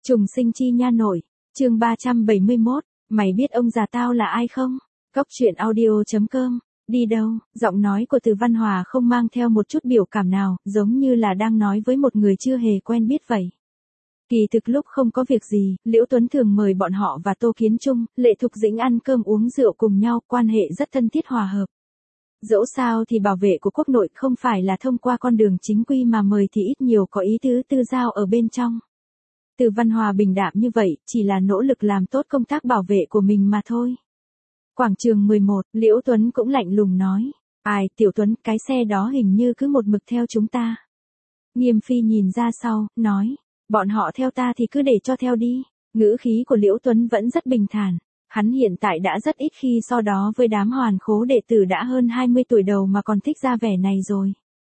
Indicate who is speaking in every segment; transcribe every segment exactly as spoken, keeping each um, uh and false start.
Speaker 1: Trùng sinh chi nha nội, chương ba trăm bảy mươi mốt, mày biết ông già tao là ai không? Cóc truyện audio chấm com, đi đâu? Giọng nói của Từ Văn Hòa không mang theo một chút biểu cảm nào, giống như là đang nói với một người chưa hề quen biết vậy. Kỳ thực lúc không có việc gì, Liễu Tuấn thường mời bọn họ và Tô Kiến Trung, Lệ Thục Dĩnh ăn cơm uống rượu cùng nhau, quan hệ rất thân thiết hòa hợp. Dẫu sao thì bảo vệ của quốc nội không phải là thông qua con đường chính quy mà mời thì ít nhiều có ý tứ tư giao ở bên trong. Từ Văn Hòa bình đạm như vậy, chỉ là nỗ lực làm tốt công tác bảo vệ của mình mà thôi. Quảng trường mười một, Liễu Tuấn cũng lạnh lùng nói. Ai, Tiểu Tuấn, cái xe đó hình như cứ một mực theo chúng ta. Nghiêm Phi nhìn ra sau, nói. Bọn họ theo ta thì cứ để cho theo đi. Ngữ khí của Liễu Tuấn vẫn rất bình thản. Hắn hiện tại đã rất ít khi so đó với đám hoàn khố đệ tử đã hơn hai mươi tuổi đầu mà còn thích ra vẻ này rồi.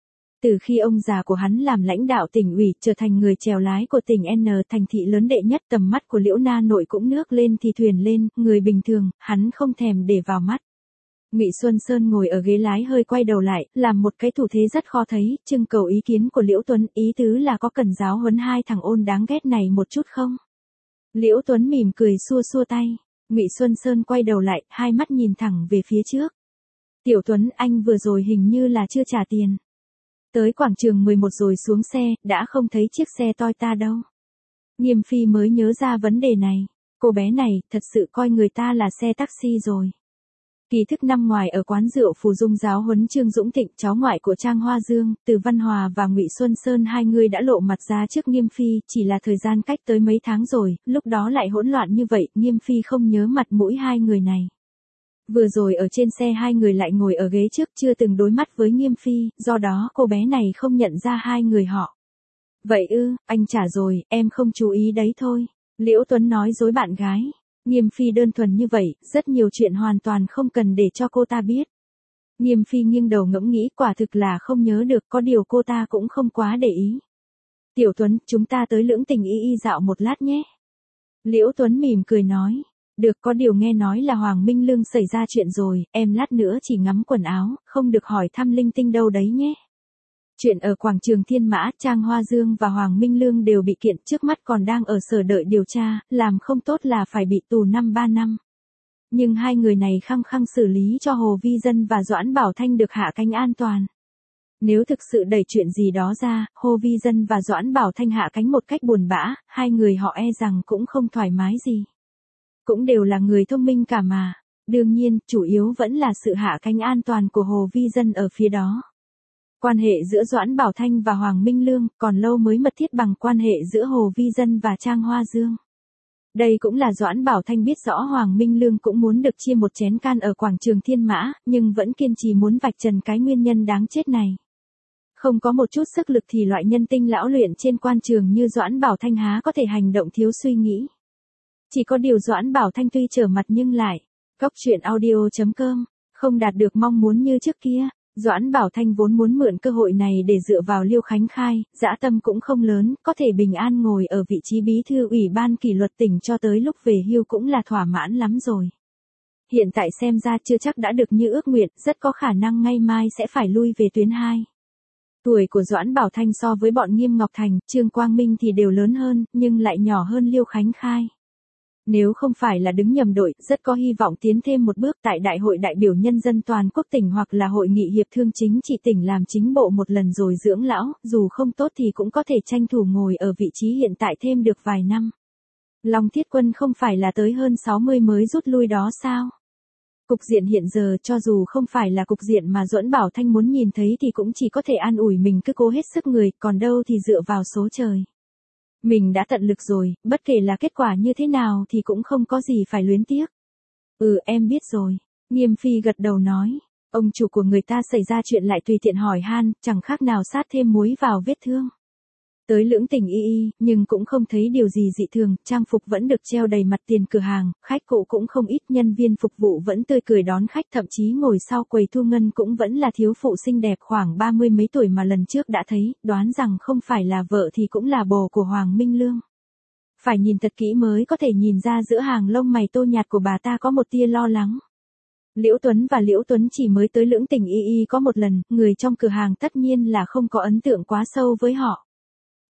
Speaker 1: Từ khi ông già của hắn làm lãnh đạo tỉnh ủy, trở thành người chèo lái của tỉnh N thành thị lớn đệ nhất, tầm mắt của Liễu Na Nội cũng nước lên thì thuyền lên, người bình thường, hắn không thèm để vào mắt. Ngụy Xuân Sơn ngồi ở ghế lái hơi quay đầu lại, làm một cái thủ thế rất khó thấy, trưng cầu ý kiến của Liễu Tuấn, ý tứ là có cần giáo huấn hai thằng ôn đáng ghét này một chút không? Liễu Tuấn mỉm cười xua xua tay. Ngụy Xuân Sơn quay đầu lại, hai mắt nhìn thẳng về phía trước. Tiểu Tuấn, anh vừa rồi hình như là chưa trả tiền. Tới quảng trường mười một rồi xuống xe, đã không thấy chiếc xe Toyota đâu. Nghiêm Phi mới nhớ ra vấn đề này. Cô bé này, thật sự coi người ta là xe taxi rồi. Kỳ thức năm ngoài ở quán rượu Phù Dung giáo huấn Trương Dũng Thịnh, cháu ngoại của Trang Hoa Dương, Từ Văn Hòa và Ngụy Xuân Sơn, hai người đã lộ mặt ra trước Nghiêm Phi, chỉ là thời gian cách tới mấy tháng rồi, lúc đó lại hỗn loạn như vậy, Nghiêm Phi không nhớ mặt mũi hai người này. Vừa rồi ở trên xe hai người lại ngồi ở ghế trước, chưa từng đối mắt với Nghiêm Phi, do đó cô bé này không nhận ra hai người họ. Vậy ư, anh trả rồi, em không chú ý đấy thôi. Liễu Tuấn nói dối bạn gái. Nghiêm Phi đơn thuần như vậy, rất nhiều chuyện hoàn toàn không cần để cho cô ta biết. Nghiêm Phi nghiêng đầu ngẫm nghĩ, quả thực là không nhớ được, có điều cô ta cũng không quá để ý. Tiểu Tuấn, chúng ta tới Lưỡng Tình Y Y dạo một lát nhé. Liễu Tuấn mỉm cười nói. Được, có điều nghe nói là Hoàng Minh Lương xảy ra chuyện rồi, em lát nữa chỉ ngắm quần áo, không được hỏi thăm linh tinh đâu đấy nhé. Chuyện ở quảng trường Thiên Mã, Trang Hoa Dương và Hoàng Minh Lương đều bị kiện, trước mắt còn đang ở sở đợi điều tra, làm không tốt là phải bị tù năm ba năm. Nhưng hai người này khăng khăng xử lý cho Hồ Vi Dân và Doãn Bảo Thanh được hạ cánh an toàn. Nếu thực sự đẩy chuyện gì đó ra, Hồ Vi Dân và Doãn Bảo Thanh hạ cánh một cách buồn bã, hai người họ e rằng cũng không thoải mái gì. Cũng đều là người thông minh cả mà. Đương nhiên, chủ yếu vẫn là sự hạ cánh an toàn của Hồ Vi Dân ở phía đó. Quan hệ giữa Doãn Bảo Thanh và Hoàng Minh Lương còn lâu mới mật thiết bằng quan hệ giữa Hồ Vi Dân và Trang Hoa Dương. Đây cũng là Doãn Bảo Thanh biết rõ Hoàng Minh Lương cũng muốn được chia một chén can ở quảng trường Thiên Mã, nhưng vẫn kiên trì muốn vạch trần cái nguyên nhân đáng chết này. Không có một chút sức lực thì loại nhân tinh lão luyện trên quan trường như Doãn Bảo Thanh há có thể hành động thiếu suy nghĩ. Chỉ có điều Doãn Bảo Thanh tuy trở mặt nhưng lại, cóc truyện audio chấm com, không đạt được mong muốn như trước kia. Doãn Bảo Thanh vốn muốn mượn cơ hội này để dựa vào Liêu Khánh Khai, dã tâm cũng không lớn, có thể bình an ngồi ở vị trí bí thư ủy ban kỷ luật tỉnh cho tới lúc về hưu cũng là thỏa mãn lắm rồi. Hiện tại xem ra chưa chắc đã được như ước nguyện, rất có khả năng ngay mai sẽ phải lui về tuyến hai. Tuổi của Doãn Bảo Thanh so với bọn Nghiêm Ngọc Thành, Trương Quang Minh thì đều lớn hơn, nhưng lại nhỏ hơn Liêu Khánh Khai. Nếu không phải là đứng nhầm đội, rất có hy vọng tiến thêm một bước tại Đại hội đại biểu nhân dân toàn quốc tỉnh hoặc là Hội nghị hiệp thương chính trị tỉnh làm chính bộ một lần rồi dưỡng lão, dù không tốt thì cũng có thể tranh thủ ngồi ở vị trí hiện tại thêm được vài năm. Long Thiết Quân không phải là tới hơn sáu mươi mới rút lui đó sao? Cục diện hiện giờ cho dù không phải là cục diện mà Doãn Bảo Thanh muốn nhìn thấy thì cũng chỉ có thể an ủi mình cứ cố hết sức người, còn đâu thì dựa vào số trời. Mình đã tận lực rồi, bất kể là kết quả như thế nào thì cũng không có gì phải luyến tiếc. Ừ, em biết rồi. Nghiêm Phi gật đầu nói. Ông chủ của người ta xảy ra chuyện lại tùy tiện hỏi han, chẳng khác nào sát thêm muối vào vết thương. Tới Lưỡng Tình Y Y, nhưng cũng không thấy điều gì dị thường, trang phục vẫn được treo đầy mặt tiền cửa hàng, khách cụ cũng không ít, nhân viên phục vụ vẫn tươi cười đón khách, thậm chí ngồi sau quầy thu ngân cũng vẫn là thiếu phụ xinh đẹp khoảng ba mươi mấy tuổi mà lần trước đã thấy, đoán rằng không phải là vợ thì cũng là bồ của Hoàng Minh Lương. Phải nhìn thật kỹ mới có thể nhìn ra giữa hàng lông mày tô nhạt của bà ta có một tia lo lắng. Liễu Tuấn và Liễu Tuấn chỉ mới tới Lưỡng Tình Y Y có một lần, người trong cửa hàng tất nhiên là không có ấn tượng quá sâu với họ.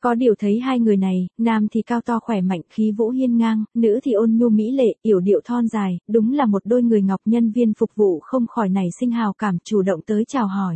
Speaker 1: Có điều thấy hai người này, nam thì cao to khỏe mạnh khí vũ hiên ngang, nữ thì ôn nhu mỹ lệ, yểu điệu thon dài, đúng là một đôi người ngọc. Nhân viên phục vụ không khỏi nảy sinh hào cảm, chủ động tới chào hỏi.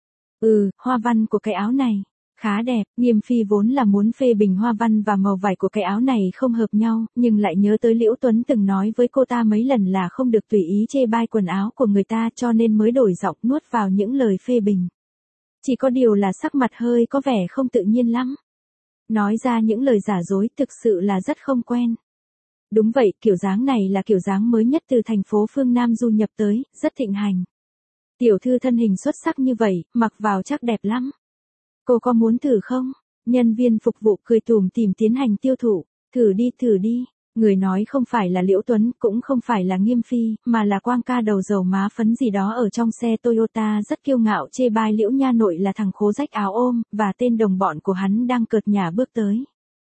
Speaker 1: Ừ, hoa văn của cái áo này khá đẹp. Nghiêm Phi vốn là muốn phê bình hoa văn và màu vải của cái áo này không hợp nhau, nhưng lại nhớ tới Liễu Tuấn từng nói với cô ta mấy lần là không được tùy ý chê bai quần áo của người ta, cho nên mới đổi giọng nuốt vào những lời phê bình. Chỉ có điều là sắc mặt hơi có vẻ không tự nhiên lắm. Nói ra những lời giả dối thực sự là rất không quen. Đúng vậy, kiểu dáng này là kiểu dáng mới nhất từ thành phố phương Nam du nhập tới, rất thịnh hành. Tiểu thư thân hình xuất sắc như vậy, mặc vào chắc đẹp lắm. Cô có muốn thử không? Nhân viên phục vụ cười tủm tỉm tiến hành tiêu thụ. Thử đi, thử đi. Người nói không phải là Liễu Tuấn, cũng không phải là Nghiêm Phi, mà là Quang ca đầu dầu má phấn gì đó ở trong xe Toyota, rất kiêu ngạo chê bai Liễu nha nội là thằng khố rách áo ôm, và tên đồng bọn của hắn đang cợt nhả bước tới.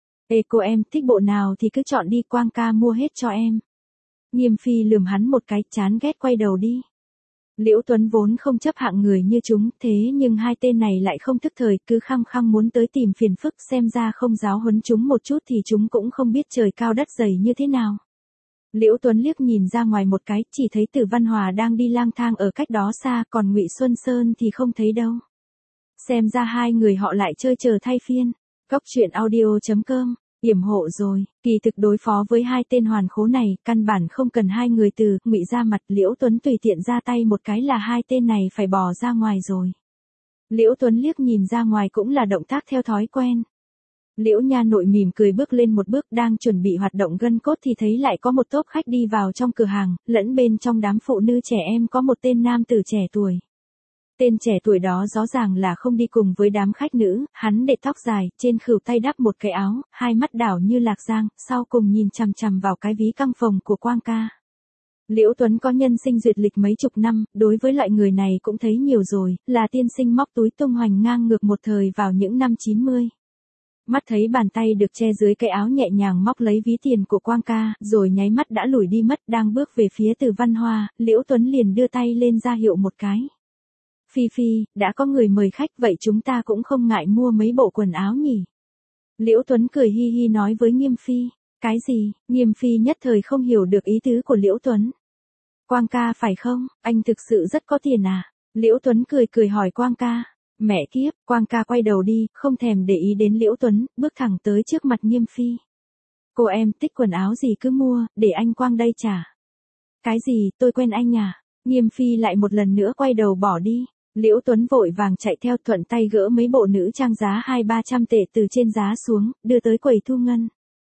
Speaker 1: Ê cô em, thích bộ nào thì cứ chọn đi, Quang ca mua hết cho em. Nghiêm Phi lườm hắn một cái, chán ghét quay đầu đi. Liễu Tuấn vốn không chấp hạng người như chúng, thế nhưng hai tên này lại không thức thời, cứ khăng khăng muốn tới tìm phiền phức, xem ra không giáo huấn chúng một chút thì chúng cũng không biết trời cao đất dày như thế nào. Liễu Tuấn liếc nhìn ra ngoài một cái, chỉ thấy Từ Văn Hòa đang đi lang thang ở cách đó xa, còn Ngụy Xuân Sơn thì không thấy đâu. Xem ra hai người họ lại chơi chờ thay phiên. Cốc truyện audio chấm com Yểm hộ rồi, kỳ thực đối phó với hai tên hoàn khố này, căn bản không cần hai người Từ, Ngụy ra mặt, Liễu Tuấn tùy tiện ra tay một cái là hai tên này phải bỏ ra ngoài rồi. Liễu Tuấn liếc nhìn ra ngoài cũng là động tác theo thói quen. Liễu nha nội mỉm cười bước lên một bước, đang chuẩn bị hoạt động gân cốt thì thấy lại có một tốp khách đi vào trong cửa hàng, lẫn bên trong đám phụ nữ trẻ em có một tên nam tử trẻ tuổi. Tên trẻ tuổi đó rõ ràng là không đi cùng với đám khách nữ, hắn để tóc dài, trên khuỷu tay đắp một cái áo, hai mắt đảo như lạc giang, sau cùng nhìn chằm chằm vào cái ví căng phồng của Quang ca. Liễu Tuấn có nhân sinh duyệt lịch mấy chục năm, đối với loại người này cũng thấy nhiều rồi, là tiên sinh móc túi tung hoành ngang ngược một thời vào những năm chín mươi. Mắt thấy bàn tay được che dưới cái áo nhẹ nhàng móc lấy ví tiền của Quang ca, rồi nháy mắt đã lủi đi mất, đang bước về phía Từ Văn Hoa, Liễu Tuấn liền đưa tay lên ra hiệu một cái. Phi Phi, đã có người mời khách, vậy chúng ta cũng không ngại mua mấy bộ quần áo nhỉ? Liễu Tuấn cười hi hi nói với Nghiêm Phi. Cái gì? Nghiêm Phi nhất thời không hiểu được ý tứ của Liễu Tuấn. Quang ca phải không? Anh thực sự rất có tiền à? Liễu Tuấn cười cười hỏi Quang ca. Mẹ kiếp, Quang ca quay đầu đi, không thèm để ý đến Liễu Tuấn, bước thẳng tới trước mặt Nghiêm Phi. Cô em thích quần áo gì cứ mua, để anh Quang đây trả. Cái gì, tôi quen anh à? Nghiêm Phi lại một lần nữa quay đầu bỏ đi. Liễu Tuấn vội vàng chạy theo, thuận tay gỡ mấy bộ nữ trang giá hai ba trăm tệ từ trên giá xuống, đưa tới quầy thu ngân.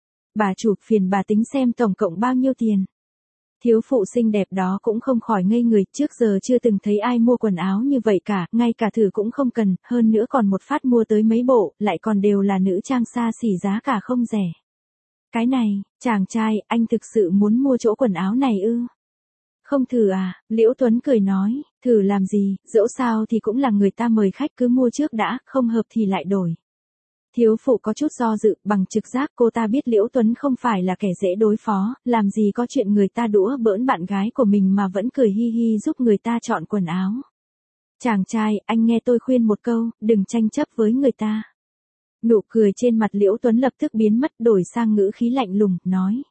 Speaker 1: Bà chủ, phiền bà tính xem tổng cộng bao nhiêu tiền. Thiếu phụ xinh đẹp đó cũng không khỏi ngây người, trước giờ chưa từng thấy ai mua quần áo như vậy cả, ngay cả thử cũng không cần, hơn nữa còn một phát mua tới mấy bộ, lại còn đều là nữ trang xa xỉ giá cả không rẻ. Cái này, chàng trai, anh thực sự muốn mua chỗ quần áo này ư? Không thử à? Liễu Tuấn cười nói, thử làm gì, dẫu sao thì cũng là người ta mời khách, cứ mua trước đã, không hợp thì lại đổi. Thiếu phụ có chút do dự, bằng trực giác cô ta biết Liễu Tuấn không phải là kẻ dễ đối phó, làm gì có chuyện người ta đũa bỡn bạn gái của mình mà vẫn cười hi hi giúp người ta chọn quần áo. Chàng trai, anh nghe tôi khuyên một câu, đừng tranh chấp với người ta. Nụ cười trên mặt Liễu Tuấn lập tức biến mất, đổi sang ngữ khí lạnh lùng, nói.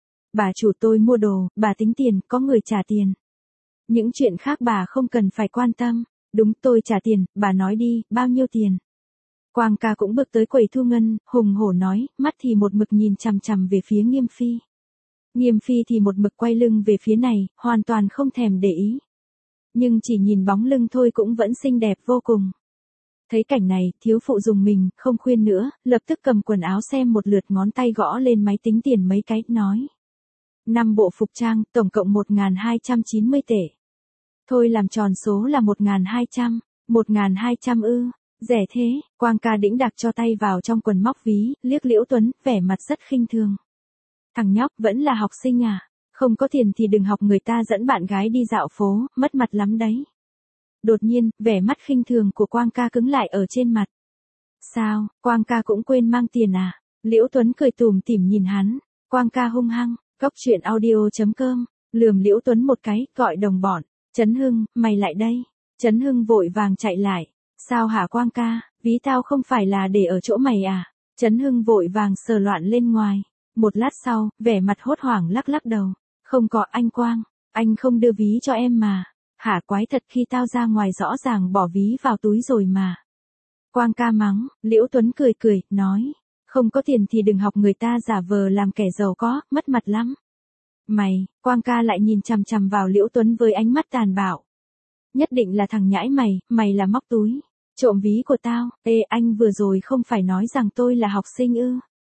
Speaker 1: Bà chủ, tôi mua đồ, bà tính tiền, có người trả tiền. Những chuyện khác bà không cần phải quan tâm. Đúng, tôi trả tiền, bà nói đi, bao nhiêu tiền? Quang ca cũng bước tới quầy thu ngân, hùng hổ nói, mắt thì một mực nhìn chằm chằm về phía Nghiêm Phi. Nghiêm Phi thì một mực quay lưng về phía này, hoàn toàn không thèm để ý. Nhưng chỉ nhìn bóng lưng thôi cũng vẫn xinh đẹp vô cùng. Thấy cảnh này, thiếu phụ dùng mình, không khuyên nữa, lập tức cầm quần áo xem một lượt, ngón tay gõ lên máy tính tiền mấy cái, nói. Năm bộ phục trang, tổng cộng một nghìn hai trăm chín mươi tệ. Thôi làm tròn số là một nghìn hai trăm. một nghìn hai trăm ư? Rẻ thế. Quang ca đĩnh đạc cho tay vào trong quần móc ví, liếc Liễu Tuấn, vẻ mặt rất khinh thường. Thằng nhóc, vẫn là học sinh à? Không có tiền thì đừng học người ta dẫn bạn gái đi dạo phố, mất mặt lắm đấy. Đột nhiên, vẻ mắt khinh thường của Quang ca cứng lại ở trên mặt. Sao, Quang ca cũng quên mang tiền à? Liễu Tuấn cười tủm tỉm nhìn hắn. Quang ca hung hăng. Cốc truyện audio chấm com Lườm Liễu Tuấn một cái, gọi đồng bọn. Trấn Hưng, mày lại đây. Trấn Hưng vội vàng chạy lại. Sao hả Quang ca, ví tao không phải là để ở chỗ mày à? Trấn Hưng vội vàng sờ loạn lên ngoài. Một lát sau, vẻ mặt hốt hoảng lắc lắc đầu. Không có anh Quang, anh không đưa ví cho em mà. Hả quái thật, khi tao ra ngoài rõ ràng bỏ ví vào túi rồi mà. Quang ca mắng, Liễu Tuấn cười cười, nói. Không có tiền thì đừng học người ta giả vờ làm kẻ giàu có, mất mặt lắm. Mày, Quang ca lại nhìn chằm chằm vào Liễu Tuấn với ánh mắt tàn bạo. Nhất định là thằng nhãi mày, mày là móc túi. Trộm ví của tao. Ê, anh vừa rồi không phải nói rằng tôi là học sinh ư?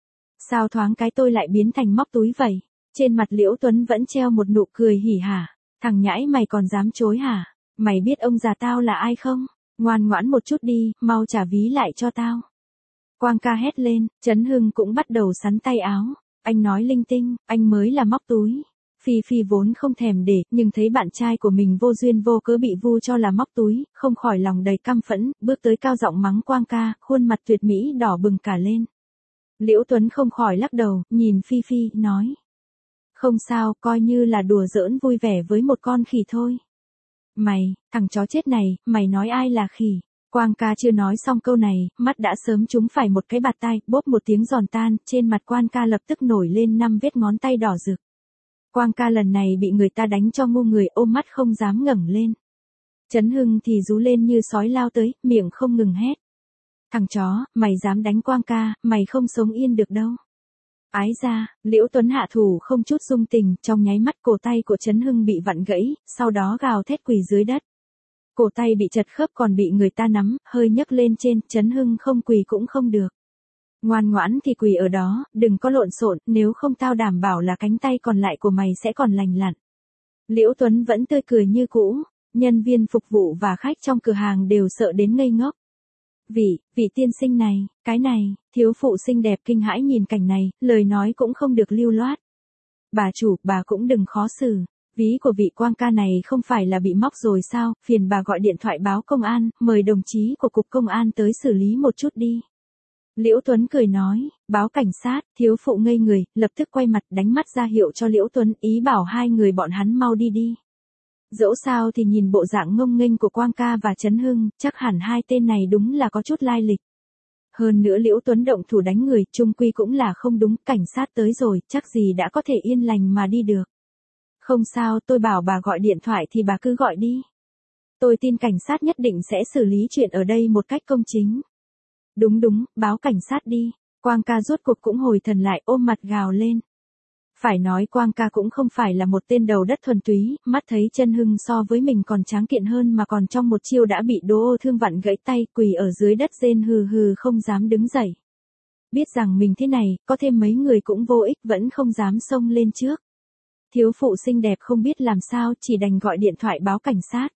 Speaker 1: Sao thoáng cái tôi lại biến thành móc túi vậy? Trên mặt Liễu Tuấn vẫn treo một nụ cười hỉ hả. Thằng nhãi mày còn dám chối hả? Mày biết ông già tao là ai không? Ngoan ngoãn một chút đi, mau trả ví lại cho tao. Quang ca hét lên, Trấn Hưng cũng bắt đầu sắn tay áo. Anh nói linh tinh, anh mới là móc túi. Phi Phi vốn không thèm để, nhưng thấy bạn trai của mình vô duyên vô cớ bị vu cho là móc túi, không khỏi lòng đầy căm phẫn, bước tới cao giọng mắng Quang ca, khuôn mặt tuyệt mỹ đỏ bừng cả lên. Liễu Tuấn không khỏi lắc đầu, nhìn Phi Phi, nói. Không sao, coi như là đùa giỡn vui vẻ với một con khỉ thôi. Mày, thằng chó chết này, mày nói ai là khỉ? Quang ca chưa nói xong câu này, mắt đã sớm trúng phải một cái bạt tai, bốp một tiếng giòn tan, trên mặt Quang ca lập tức nổi lên năm vết ngón tay đỏ rực. Quang ca lần này bị người ta đánh cho ngu người, ôm mắt không dám ngẩng lên. Trấn Hưng thì rú lên như sói lao tới, miệng không ngừng hét. Thằng chó, mày dám đánh Quang ca, mày không sống yên được đâu. Ái ra, Liễu Tuấn hạ thủ không chút dung tình, trong nháy mắt cổ tay của Trấn Hưng bị vặn gãy, sau đó gào thét quỳ dưới đất. Cổ tay bị chật khớp còn bị người ta nắm, hơi nhấc lên trên, Trấn Hưng không quỳ cũng không được. Ngoan ngoãn thì quỳ ở đó, đừng có lộn xộn, nếu không tao đảm bảo là cánh tay còn lại của mày sẽ còn lành lặn. Liễu Tuấn vẫn tươi cười như cũ, nhân viên phục vụ và khách trong cửa hàng đều sợ đến ngây ngốc. Vị, vị tiên sinh này, cái này, thiếu phụ xinh đẹp kinh hãi nhìn cảnh này, lời nói cũng không được lưu loát. Bà chủ, bà cũng đừng khó xử. Ví của vị Quang ca này không phải là bị móc rồi sao, phiền bà gọi điện thoại báo công an, mời đồng chí của cục công an tới xử lý một chút đi. Liễu Tuấn cười nói, báo cảnh sát, thiếu phụ ngây người, lập tức quay mặt đánh mắt ra hiệu cho Liễu Tuấn, ý bảo hai người bọn hắn mau đi đi. Dẫu sao thì nhìn bộ dạng ngông nghênh của Quang ca và Trấn Hưng, chắc hẳn hai tên này đúng là có chút lai lịch. Hơn nữa Liễu Tuấn động thủ đánh người, chung quy cũng là không đúng, cảnh sát tới rồi, chắc gì đã có thể yên lành mà đi được. Không sao, tôi bảo bà gọi điện thoại thì bà cứ gọi đi. Tôi tin cảnh sát nhất định sẽ xử lý chuyện ở đây một cách công chính. Đúng đúng, báo cảnh sát đi. Quang ca rốt cuộc cũng hồi thần lại, ôm mặt gào lên. Phải nói Quang ca cũng không phải là một tên đầu đất thuần túy, mắt thấy Trấn Hưng so với mình còn tráng kiện hơn mà còn trong một chiêu đã bị Đỗ Ô Thương vặn gãy tay, quỳ ở dưới đất rên hừ hừ không dám đứng dậy. Biết rằng mình thế này, có thêm mấy người cũng vô ích, vẫn không dám xông lên trước. Thiếu phụ xinh đẹp không biết làm sao, chỉ đành gọi điện thoại báo cảnh sát.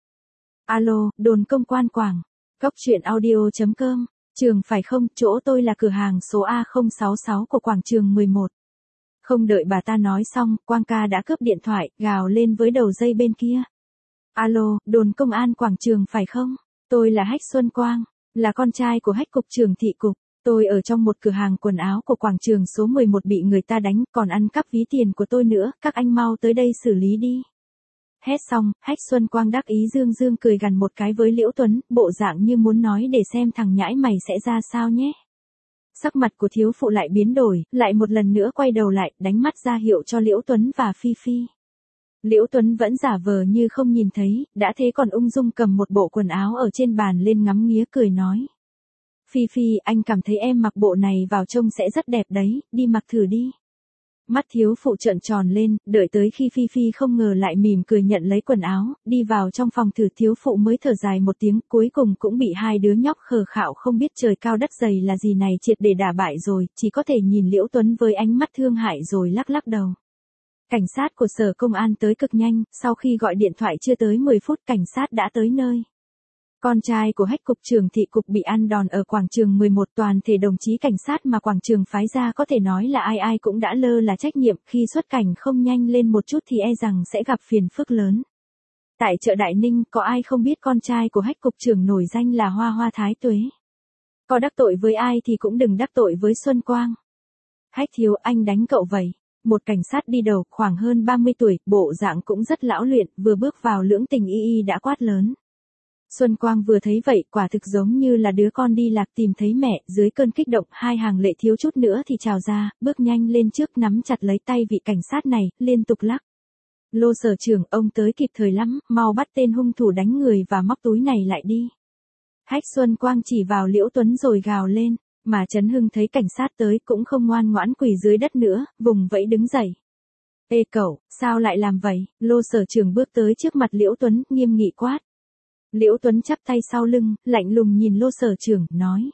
Speaker 1: Alo, đồn công quan Quảng. Cóc truyện audio chấm com. Trường phải không, chỗ tôi là cửa hàng số A không sáu sáu của quảng trường mười một. Không đợi bà ta nói xong, Quang ca đã cướp điện thoại, gào lên với đầu dây bên kia. Alo, đồn công an quảng trường phải không? Tôi là Hách Xuân Quang, là con trai của Hách cục trưởng thị cục. Tôi ở trong một cửa hàng quần áo của quảng trường số mười một bị người ta đánh, còn ăn cắp ví tiền của tôi nữa, các anh mau tới đây xử lý đi. Hét xong, Hách Xuân Quang đắc ý dương dương cười gằn một cái với Liễu Tuấn, bộ dạng như muốn nói để xem thằng nhãi mày sẽ ra sao nhé. Sắc mặt của thiếu phụ lại biến đổi, lại một lần nữa quay đầu lại, đánh mắt ra hiệu cho Liễu Tuấn và Phi Phi. Liễu Tuấn vẫn giả vờ như không nhìn thấy, đã thế còn ung dung cầm một bộ quần áo ở trên bàn lên ngắm nghía cười nói. Phi Phi, anh cảm thấy em mặc bộ này vào trông sẽ rất đẹp đấy, đi mặc thử đi. Mắt thiếu phụ trợn tròn lên, đợi tới khi Phi Phi không ngờ lại mỉm cười nhận lấy quần áo, đi vào trong phòng thử thiếu phụ mới thở dài một tiếng, cuối cùng cũng bị hai đứa nhóc khờ khạo không biết trời cao đất dày là gì này triệt để đả bại rồi, chỉ có thể nhìn Liễu Tuấn với ánh mắt thương hại rồi lắc lắc đầu. Cảnh sát của sở công an tới cực nhanh, sau khi gọi điện thoại chưa tới mười phút cảnh sát đã tới nơi. Con trai của Hách cục trưởng thị cục bị ăn đòn ở quảng trường mười một, toàn thể đồng chí cảnh sát mà quảng trường phái ra có thể nói là ai ai cũng đã lơ là trách nhiệm, khi xuất cảnh không nhanh lên một chút thì e rằng sẽ gặp phiền phức lớn. Tại chợ Đại Ninh, có ai không biết con trai của Hách cục trưởng nổi danh là Hoa Hoa Thái Tuế. Có đắc tội với ai thì cũng đừng đắc tội với Xuân Quang. Hách thiếu, anh đánh cậu vậy. Một cảnh sát đi đầu, khoảng hơn ba mươi tuổi, bộ dạng cũng rất lão luyện, vừa bước vào lưỡng tình y y đã quát lớn. Xuân Quang vừa thấy vậy quả thực giống như là đứa con đi lạc tìm thấy mẹ, dưới cơn kích động hai hàng lệ thiếu chút nữa thì trào ra, bước nhanh lên trước nắm chặt lấy tay vị cảnh sát này, liên tục lắc. Lô sở trưởng, ông tới kịp thời lắm, mau bắt tên hung thủ đánh người và móc túi này lại đi. Hách Xuân Quang chỉ vào Liễu Tuấn rồi gào lên, mà Trấn Hưng thấy cảnh sát tới cũng không ngoan ngoãn quỳ dưới đất nữa, vùng vẫy đứng dậy. Ê cậu, sao lại làm vậy? Lô sở trưởng bước tới trước mặt Liễu Tuấn, nghiêm nghị quát. Liễu Tuấn chắp tay sau lưng, lạnh lùng nhìn Lô sở trưởng, nói.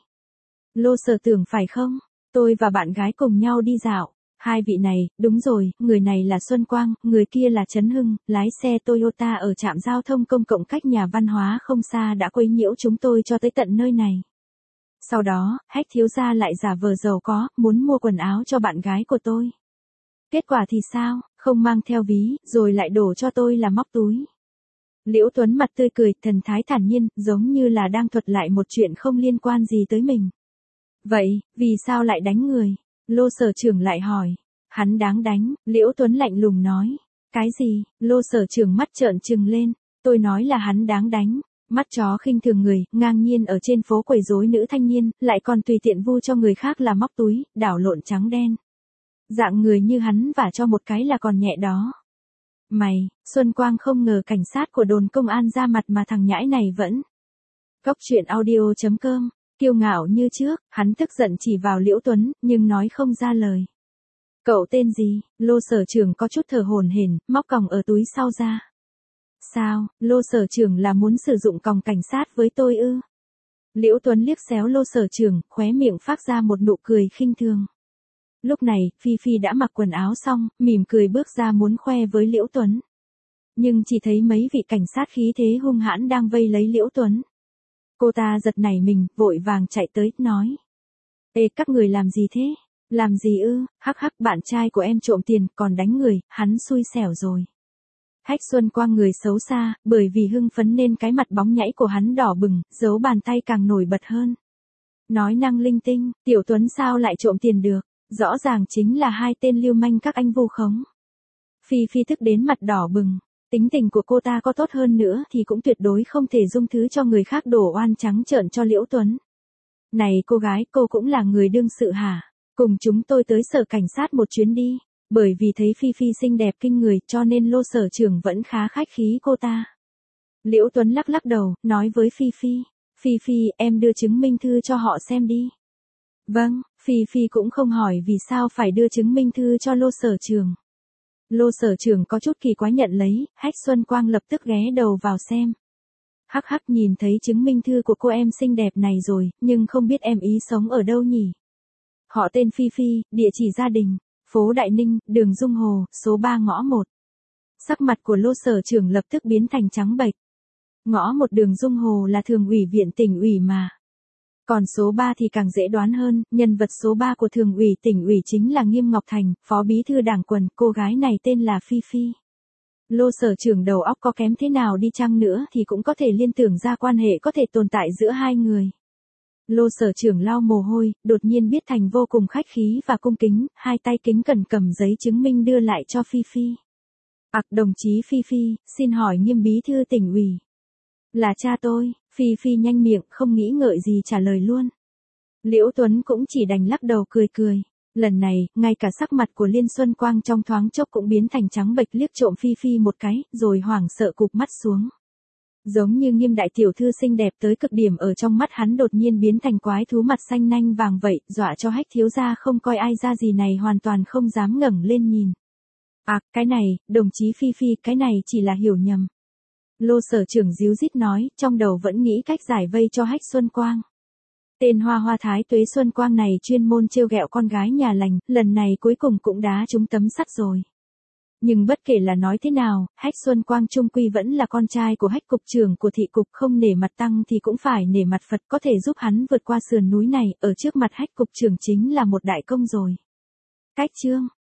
Speaker 1: Lô sở tưởng phải không? Tôi và bạn gái cùng nhau đi dạo. Hai vị này, đúng rồi, người này là Xuân Quang, người kia là Trấn Hưng, lái xe Toyota ở trạm giao thông công cộng cách nhà văn hóa không xa đã quấy nhiễu chúng tôi cho tới tận nơi này. Sau đó, Hách thiếu gia lại giả vờ giàu có, muốn mua quần áo cho bạn gái của tôi. Kết quả thì sao, không mang theo ví, rồi lại đổ cho tôi là móc túi. Liễu Tuấn mặt tươi cười, thần thái thản nhiên, giống như là đang thuật lại một chuyện không liên quan gì tới mình. Vậy, vì sao lại đánh người? Lô sở trưởng lại hỏi. Hắn đáng đánh, Liễu Tuấn lạnh lùng nói. Cái gì? Lô sở trưởng mắt trợn trừng lên. Tôi nói là hắn đáng đánh. Mắt chó khinh thường người, ngang nhiên ở trên phố quấy rối nữ thanh niên, lại còn tùy tiện vu cho người khác là móc túi, đảo lộn trắng đen. Dạng người như hắn vả cho một cái là còn nhẹ đó. Mày, Xuân Quang không ngờ cảnh sát của đồn công an ra mặt mà thằng nhãi này vẫn. Cốc truyện audio chấm com, kiêu ngạo như trước, hắn tức giận chỉ vào Liễu Tuấn, nhưng nói không ra lời. Cậu tên gì? Lô sở trưởng có chút thở hổn hển, móc còng ở túi sau ra. Sao, Lô sở trưởng là muốn sử dụng còng cảnh sát với tôi ư? Liễu Tuấn liếc xéo Lô sở trưởng, khóe miệng phát ra một nụ cười khinh thường. Lúc này, Phi Phi đã mặc quần áo xong, mỉm cười bước ra muốn khoe với Liễu Tuấn. Nhưng chỉ thấy mấy vị cảnh sát khí thế hung hãn đang vây lấy Liễu Tuấn. Cô ta giật nảy mình, vội vàng chạy tới, nói. Ê, các người làm gì thế? Làm gì ư? Hắc hắc, bạn trai của em trộm tiền, còn đánh người, hắn xui xẻo rồi. Hách Xuân Quang người xấu xa, bởi vì hưng phấn nên cái mặt bóng nhảy của hắn đỏ bừng, dấu bàn tay càng nổi bật hơn. Nói năng linh tinh, Tiểu Tuấn sao lại trộm tiền được? Rõ ràng chính là hai tên lưu manh các anh vu khống. Phi Phi thức đến mặt đỏ bừng. Tính tình của cô ta có tốt hơn nữa thì cũng tuyệt đối không thể dung thứ cho người khác đổ oan trắng trợn cho Liễu Tuấn. Này cô gái, cô cũng là người đương sự hả? Cùng chúng tôi tới sở cảnh sát một chuyến đi. Bởi vì thấy Phi Phi xinh đẹp kinh người cho nên Lô sở trưởng vẫn khá khách khí cô ta. Liễu Tuấn lắc lắc đầu, nói với Phi Phi. Phi Phi, em đưa chứng minh thư cho họ xem đi. Vâng, Phi Phi cũng không hỏi vì sao phải đưa chứng minh thư cho Lô sở trưởng. Lô sở trưởng có chút kỳ quái nhận lấy, Hách Xuân Quang lập tức ghé đầu vào xem. Hắc hắc, nhìn thấy chứng minh thư của cô em xinh đẹp này rồi, nhưng không biết em ý sống ở đâu nhỉ? Họ tên Phi Phi, địa chỉ gia đình, phố Đại Ninh, đường Dung Hồ, số ba ngõ một. Sắc mặt của Lô sở trưởng lập tức biến thành trắng bệch. Ngõ một đường Dung Hồ là thường ủy viện tỉnh ủy mà. Còn số ba thì càng dễ đoán hơn, nhân vật số ba của thường ủy tỉnh ủy chính là Nghiêm Ngọc Thành, phó bí thư đảng quần, cô gái này tên là Phi Phi. Lô sở trưởng đầu óc có kém thế nào đi chăng nữa thì cũng có thể liên tưởng ra quan hệ có thể tồn tại giữa hai người. Lô sở trưởng lau mồ hôi, đột nhiên biết thành vô cùng khách khí và cung kính, hai tay kính cẩn cầm giấy chứng minh đưa lại cho Phi Phi. Ặc, đồng chí Phi Phi, xin hỏi Nghiêm bí thư tỉnh ủy. Là cha tôi. Phi Phi nhanh miệng, không nghĩ ngợi gì trả lời luôn. Liễu Tuấn cũng chỉ đành lắc đầu cười cười. Lần này, ngay cả sắc mặt của Liên Xuân Quang trong thoáng chốc cũng biến thành trắng bệch, liếc trộm Phi Phi một cái, rồi hoảng sợ cụp mắt xuống. Giống như Nghiêm đại tiểu thư xinh đẹp tới cực điểm ở trong mắt hắn đột nhiên biến thành quái thú mặt xanh nanh vàng vậy, dọa cho Hách thiếu gia không coi ai ra gì này hoàn toàn không dám ngẩng lên nhìn. À, cái này, đồng chí Phi Phi, cái này chỉ là hiểu nhầm. Lô sở trưởng díu dít nói, trong đầu vẫn nghĩ cách giải vây cho Hách Xuân Quang. Tên hoa hoa thái tuế Xuân Quang này chuyên môn trêu ghẹo con gái nhà lành, lần này cuối cùng cũng đá trúng tấm sắt rồi. Nhưng bất kể là nói thế nào, Hách Xuân Quang chung quy vẫn là con trai của Hách cục trưởng của thị cục, không nể mặt tăng thì cũng phải nể mặt Phật, có thể giúp hắn vượt qua sườn núi này, ở trước mặt Hách cục trưởng chính là một đại công rồi. Cách chương